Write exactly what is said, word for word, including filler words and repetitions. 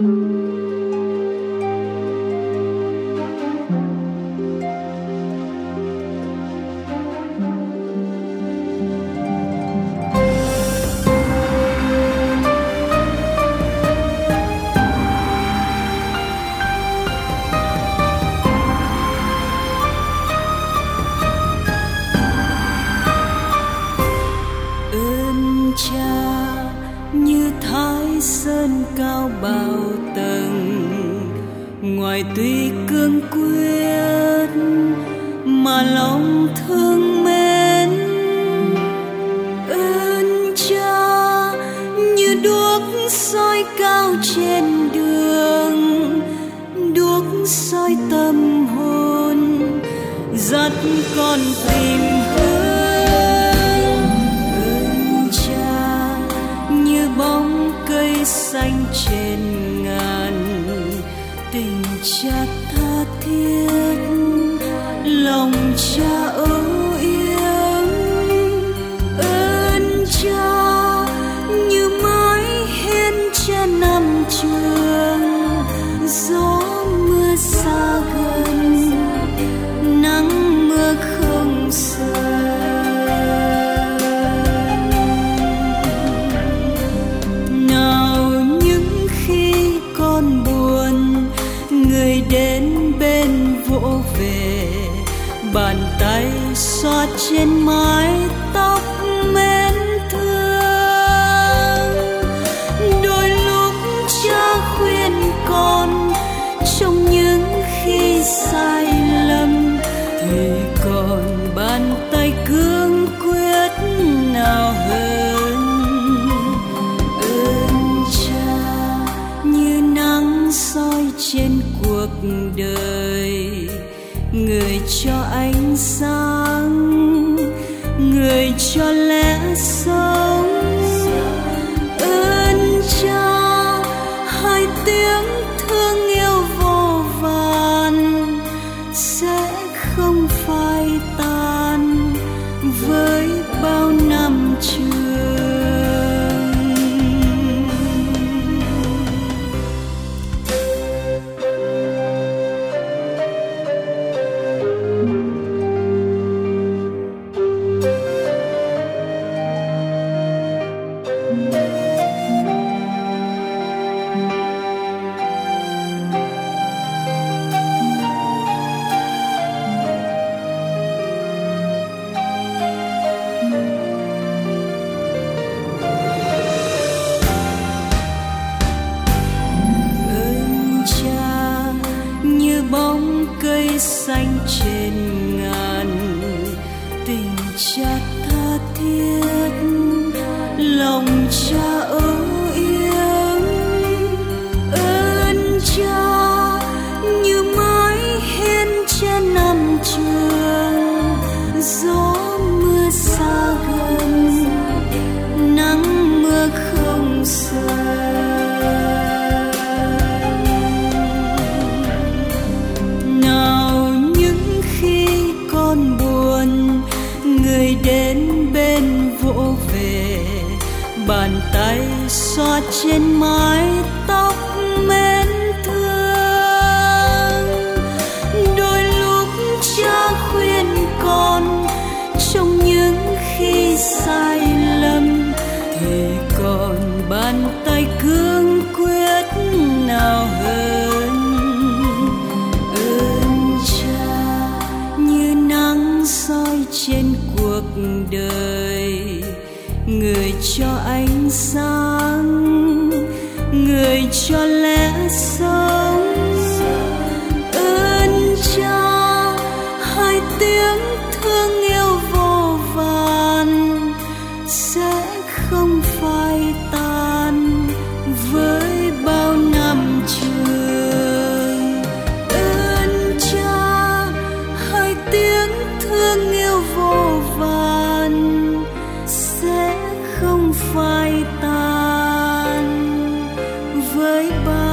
ngoài tuy cương quyết mà lòng thương mến. Ơn Cha như đuốc soi cao trên đường, đuốc soi tâm hồn dắt con tìm hướng. Ơn Cha như bóng cây xanh trên ngàn, tình Cha tha thiết, lòng Cha âu yếm. Ơn Cha như mái hiên trên năm trường, gió mưa xa gần, nắng mưa không rời. Nào những khi con buồn, người đến bên vỗ về, bàn tay xoa trên mái tóc mến thương. Đôi lúc Cha khuyên con trong những khi sai lầm, thì còn bàn tay cương quyết nào hơn. Ơn Cha như nắng soi trên cuộc đời, người cho ánh sáng, người cho lẽ sống. Ơn Cha hai tiếng thương yêu vô vàn sẽ không phai tan với bao năm trường. Xanh trên ngàn, tình Cha tha thiết, lòng Cha âu yếm. Ơn Cha như mái hiên trên năm trường, gió mưa xa gần, nắng mưa không rời. Người đến bên vỗ về, bàn tay xoa trên mái tóc mến thương. Đôi lúc Cha khuyên con trong những khi sai lầm, thì còn bàn tay cương quyết nào hơn. Ơn Cha như nắng soi trên cuộc đời, người cho ánh sáng, người cho lẽ sống. Ơn Cha hai tiếng thương yêu vô vàn sẽ không phai tan với bao năm trường. Ơn Cha hai tiếng thương yêu vô vàn sẽ không phai tan với bao